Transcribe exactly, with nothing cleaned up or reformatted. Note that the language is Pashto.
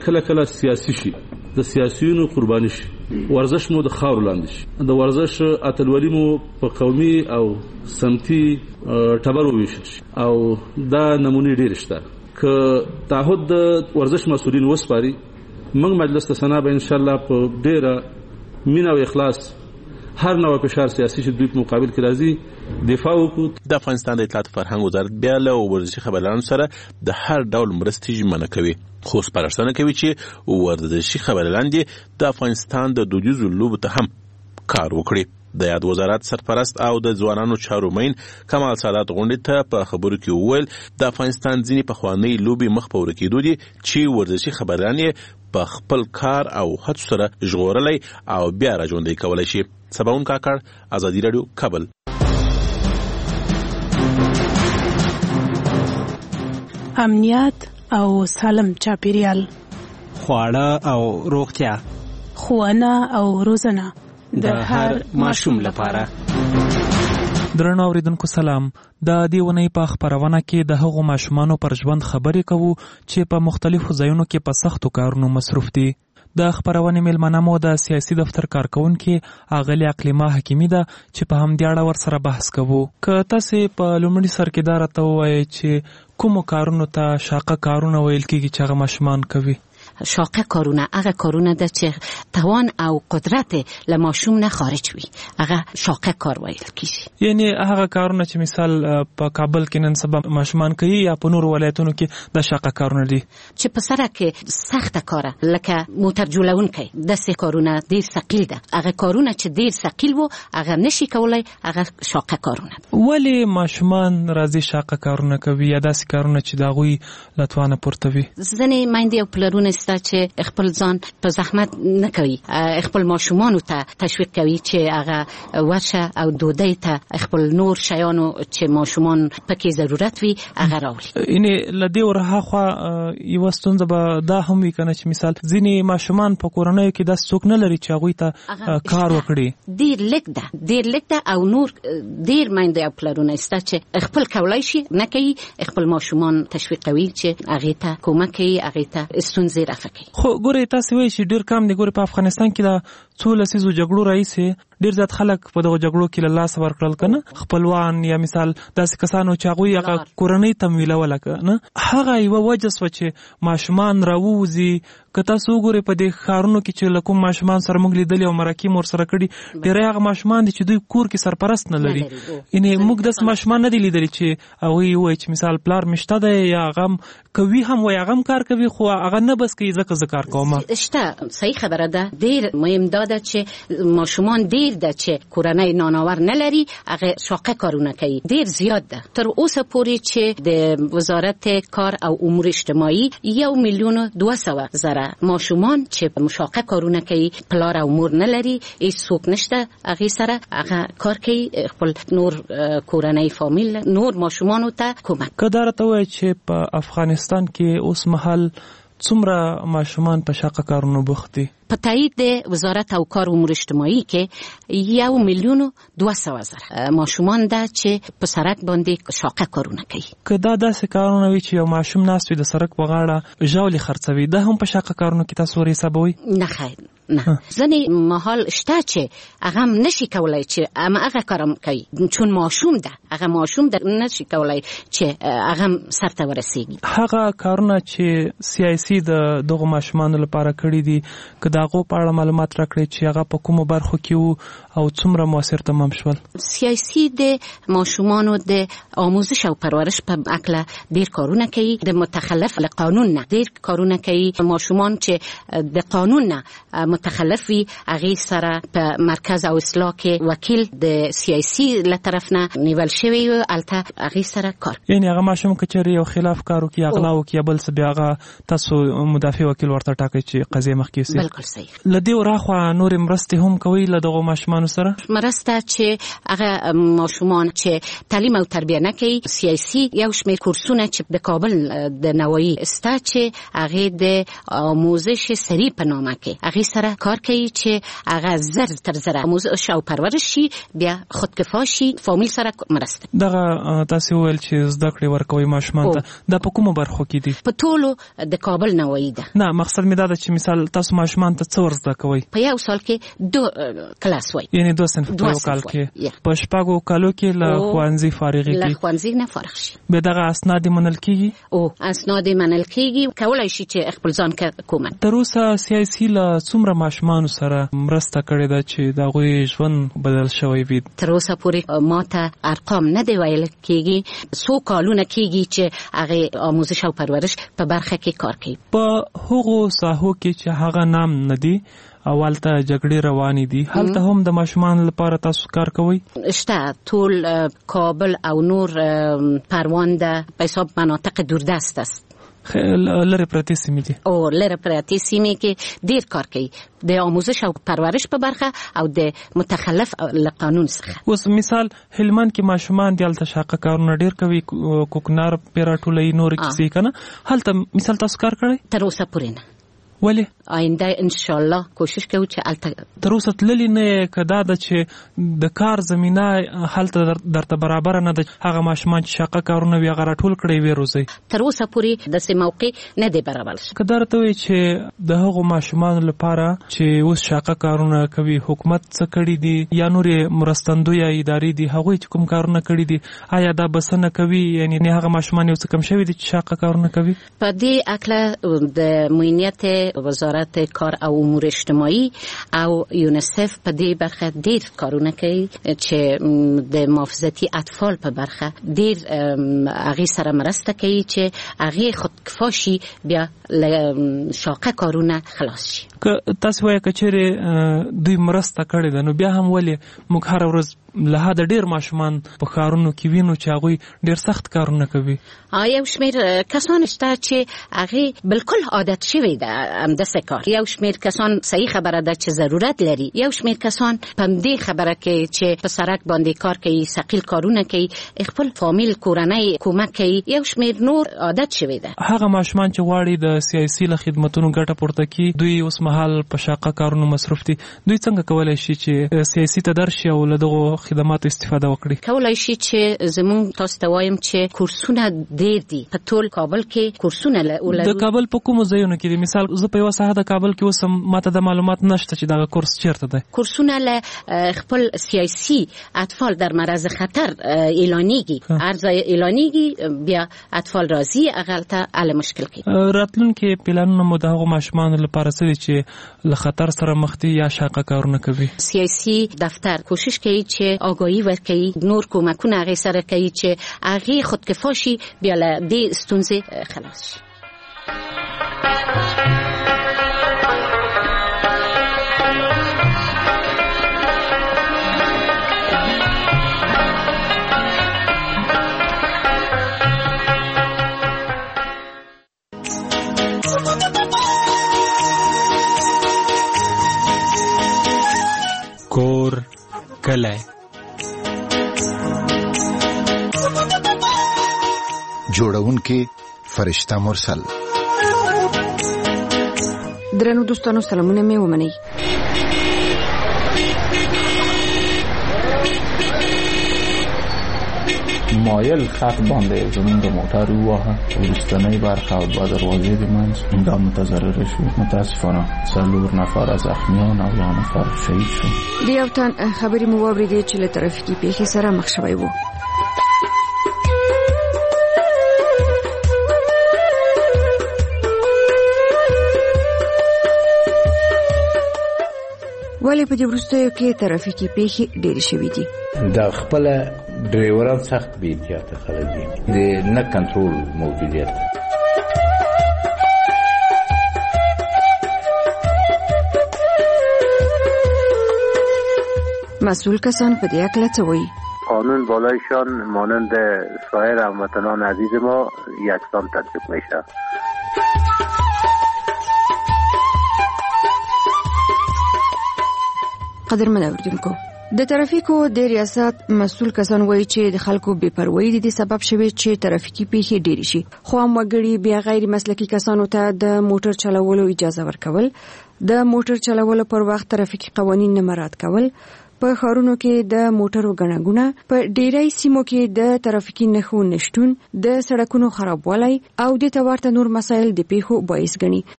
کله کله سیاسي شي، د سیاسيونو قرباني شي، ورزش مو د خاور لاندې شي، د ورزش اتلولي مو په قومي او سمتي ټبر وویشل شي او دا نمونې ډېرې شته. که تعهد د ورزش مسؤلین وسپاري، موږ مجلس ته سنا به ان شاء الله په ډېره مینه او اخلاص هر نوع فشار سیاسي چې دوی په مقابل کې راځي دفاع وکړو. د افغانستان د اطلاعات فرهنګ وزارت بیا له ورزشي خبريالانو سره د هر ډول مرستې ژمنه کوي، خو سپارښتنه کوي چې ورزشي خبريالان د افغانستان د دودیزو لوبو ته هم کار وکړي. د یاد وزارت سرپرست او د ځوانانو چارو مین کمال سادات غونډې ته په خبرو کې وویل د افغانستان ځینې پخوانۍ لوبې مخ په ورکېدو دي چې ورزشي خبريالان یې په خپل کار او هڅو سره ژغورلی او بیا را ژوندی کولی شي. سباون کاکړ، ازادي راډیو، کابل. امنیت او سالم چاپیریال، خواړه او روغتیا، ښوونه او روزنه د هر ماشوم لپاره. درنو اوریدونکو سلام. د دې ونې په خبرونه کې د هغو ماشومانو پر ژوند خبرې کوو چې په مختلفو ځایونو کې په سختو کارونو مصروف دي. د خبرونې میلمنه مو د سیاسي دفتر کارکونکي اغلې اقلیما حکیمي ده چې په همدې اړه ورسره بحث کوو. که تاسې په لومړي سر کې دا راته ووایئ چې کومو کارونو ته شاقه کارونه ویل کېږي چې هغه ماشومان کوي؟ شاقه کارونه هغه کارونه ده چې توان او قدرت له ماشوم نه خارج وي، هغه شاقه کار ویل کیږي. یعنی هغه کارونه چې مثال په کابل کې نن سبا ماشومان کوي یا په نورو ولایتونو کې د شاقه کارونه دي چې په سره کې سخته کاره لکه موټر جوړونکی، داسې کارونه ډېر ثقیل ده. هغه کارونه چې ډېر ثقیل وو هغه نشي کولای، هغه شاقه کارونه ده. ولې ماشومان راځي شاقه کارونه کوي یا داسې کارونه چې د هغوی له توانه پورته وي؟ ځینې میندې او پلرونه چې خپل ځان په زحمت نه کوي، خپل ماشومانو ته تشویق کوي چې هغه ورشه او دودی ته خپل نور شیانو چې ماشومان پکې ضرورت وي هغه راوړي. یعنې له دې ورهاخوا یوه ستونزه به دا هم وي که نه چې مثال ځینې ماشومان په کورنیو کې داسې څوک نه لري چې هغوی ته کار وکړي. ډېر لږ ده ډېر لږ ده او نور ډېر میندې او پلرونه شته چې خپل کولی شي نه کوي، خپل ماشومان تشویق کوي چې هغې ته کومک کوي، هغې ته ستونزې خو ګورې تاسې وایي چې ډېر کم دی. ګورې په افغانستان کې د څو لسیزو جګړو راهیسې ډېر زیات خلک په دغو جګړو کې له لاسه ورکړل که نه، خپلوان یا مثال داسې کسانو چې هغوی هغه کورنۍ تمویلوله که نه، هغه یوه وجه سوه چې ماشومان راووځي. که تاسو وګورئ په دې ښارونو کې چې له کوم ماشومان سره موږ لیدلي او مرکې مو ورسره کړي، ډېری هغه ماشومان دي چې دوی کور کې سرپرست نه لري. یعنې موږ داسې ماشومان نه دي لیدلي چې هغوی ووایي چې مثال پلار مې شته دی یا هغه هم کوي، هم وایي هغه هم کار کوي خو هغه نه بس کوي ځکه زه کار کوم. شته، صحیح خبره ده. ډېر مهم دا ده چې ماشومان ډېر ده چې کورنۍ ناناور نه لري، هغه شاقه کارونه کوي، ډېر زیاد ده. تر اوسه پورې چې د وزارت کار او امور اجتماعي یو میلیون دوه سوه زره ماشومان چې مشاقه کارونه کوي، پلار او مور نه لري، هیڅ څوک نشته هغې سره هغه کار کوي، خپل نور کورنۍ فامیل نور ماشومانو ته کومک. که دا راته ووایي چې په افغانستان کې اوس مهال څومره ماشومان په شاقه کارونو بوخت دي؟ په تایید د وزارت او کار امور اجتماعي کې یو میلیون دوه سوه زره ماشومان ده چې په سړک باندې شاقه کارونه کوي. که دا داسې کارونه وي چې یو ماشوم ناست وي د سړک په غاړه ژاولې خرڅوي، دا هم په شاقه کارونو کې تاسو ور حسابوئ؟ نه خیر، نه. ځینې محال شته چې هغه هم نشي کولی چې هغه کار هم کوي، چون ماشوم ده، هغه ماشوم ده نشي کولی چې هغه هم سرته ورسیږي. هغه کارونه چې سیاسي د دغو ماشومانو لپاره کړي دي، که د هغو په اړه معلومات راکړئ چې هغه په کومو برخو کې وو او څومره مؤثر تمام شول؟ سیاسي د ماشومانو د آموزش او پرورش په اړه ډېر کارونه کوي، د متخلف له قانون نه ډېر کارونه کوي. ماشومان چې د قانون نه متخلف وي هغې سره په مرکز او اصلاح کې وکیل د سیاسي له طرف نه نیول شوی و، هلته هغې سره کار. یعنې هغه ماشوم که چېرې یو خلاف کار وکړي، اغلا وکړي یا بل څه، بیا هغه تاسو مدافع وکیل ورته ټاکئ چې قضیه مخکې یوسي؟ بلکل سي. لدی وراخوا نور مرسته هم کوي له دغه ماشومان سره مرسته چې هغه ماشومان چې تعلیم او تربیه نه کوي سیاسي یو شمېر کورسونه چې د کابل د نوایی ستا چې هغه د آموزش سری په نامه کې هغه سره کار کوي چې هغه زر تر زر آموزش او پرورش شي بیا خودکفا شي فامیل سره مرسته. دغه تاسو ویل چې زده کړې ورکوي ماشومان ته د په کومه برخو کې دي؟ په ټولو د کابل نوایی ده. نه مقصد مې دا ده چې مثال تاسو ماشومان ته څه ور زده کوي؟ په یو سال کې دو کلاس وای یعنی دو صنف په کال کې په شپږو کالو کې له ښوونځي فارغ کی له ښوونځي نه فارغ شي. به دغه اسناد منل کیږي او اسناد منل کیږي کولای شي چې خپل ځان کومه. تر اوسه سیاسي له څومره ماشومان سره مرسته کړې ده چې دا غوي ژوند بدل شوی وي؟ تر اوسه پورې ماته ارقام نه دی ویل کیږي. څو کالونه کیږي چې هغه آموزش او پرورش په برخه کې کار کوي. په هغو ساحو کې چې هغه نام ندي اول ته جګړې روانې دي هلته هم د ماشومان لپاره تاسو کار کوي؟ شته ټول کابل او نور پروان ده په حساب مناطق دوردست است. لره پرتی سیمې دي او لره پرتی سیمې کې ډیر کار کوي د آموزش او پرورش په برخه او د متخلف له قانون څخه. اوس مثال هلمند کې ماشومان د الته شاقه کارونه ډیر کوي کوکنار پیراټولې نور کیسې کنه هلته مثال تاسو کار کړی؟ تر اوسه پورې نه. ولی؟ آینده ان شاء الله کوشش کوو چې الته تر اوسه تللی نه کدا د چې د کار زمينه هلته درته برابر نه د هغه ماشومان چې شاقه کارونه وی غره ټول کړی وی روزي تر اوسه پورې د سه موقع نه دی برابر. کدا ته وی چې د هغه ماشومان لپاره چې اوس شاقه کارونه کوي حکومت څه کړی دي یا نور مرستندوی ادارې دي هغه چې کوم کارونه کړی دي آیا دا بسنه کوي یعنی نه هغه ماشومان یو څه کم شوی دي چې شاقه کارونه کوي؟ په دې اکله د موینیت وزارت کار او امور اجتماعي او یونیسف په دې برخه ډیر کارونه کوي چې د محافظتي اطفال په برخه ډیر هغه سره مرسته کوي چې هغه خودکفا شي بیا شاقه کارونه خلاص شي. که تاسو وایي کچېره دوی مرسته کړې ده نو بیا هم ولې موږ هر ورځ له دا ډیر ماشومان په کارونو کې وینو چې هغه ډیر سخت کارونه کوي؟ یو شمیر کسان شته چې هغه بالکل عادت شوی ده هم د سکار. یو شمیر کسان صحیح خبره ده چې ضرورت لري. یو شمیر کسان په دې خبره کې چې په سرک باندې کار کوي ثقيل کارونه کوي خپل فامیل کورنۍ کومک کوي. یو شمیر نور عادت شوی ده. هغه ماشومان چې غواړي د سیاسي له خدماتونو ګټه پورته کوي دوی اوس مهال په شاقه کارونو مصروف دي. دوی څنګه کولای شي چې سیاسي تدرشي او له دغه خدماتو استفاده وکړي؟ کولای شي چې زمون تاسو ته وایم چې کورسونه ډېر دي په ټول کابل کې کورسونه لري. د کابل په کومو ځایونو کې دي؟ مثال زه په یو ساحه د کابل کې اوسم ماته د معلومات نشته چې دا کورس چیرته ده. کورسونه له خپل سیاسي اطفال در معرض خطر اعلانېږي ارزه اعلانېږي بیا اطفال راځي اغلته ال مشکل کوي. راتلونکي پلانونه مو د هغو ماشومان لپاره څه دي چې له خطر سره مخ دي یا شاقه کارونه کوي؟ سیاسي دفتر کوشش کوي چې آگاهی ورکړي نور کومکونه هغه سره کوي چې هغه خودکفا شي بیا له دې ستونزې خلاص شي. کور کلی جوړونکي فرشته مرسل. درنو دوستانو سلامونه مې ومنئ. مایل خط باندې زمون د موټر ووهه ورستنی برخه او دوه دروازې د منځ دا متضرر شو. متاسفانه څلور نفر زخمیان او یو نفر شهید شو. د یو تن خبرې مو واورېدې چې له ترافیکي پیښې سره مخ شوی و. ولې په دې وروستیو کې ترافیکي پیښې ډېرې شوي دي؟ د خپله ډرایوران سخت بې احتیاطه خلک دي د نه کنټرول موجودیت. مسئول کسان په دې اړه څه وایي؟ قانون بالایشان مانند سایر هموطنان عزیز ما یکسان تطبیق میشه. قدرمن اوریدونکو د ترافیکو د ریاست مسؤل کسان وایي چې د خلکو بې پروايي د سبب شوی چې ترافیکي پیښې ډېری شي، خو هم وګړي بیا غیر مسلکي کسانو ته د موټر چلولو اجازه ورکول، د موټر چلولو پر وخت ترافیکي قوانین نه مراعات کول، په ښارونو کې د موټرو ګڼه ګوڼه، په ډېری سیمو کې د ترافیکي نښو نشټون، د سړکونو خرابوالی او د ورته نور مسایل د پیښو باعث ګڼي.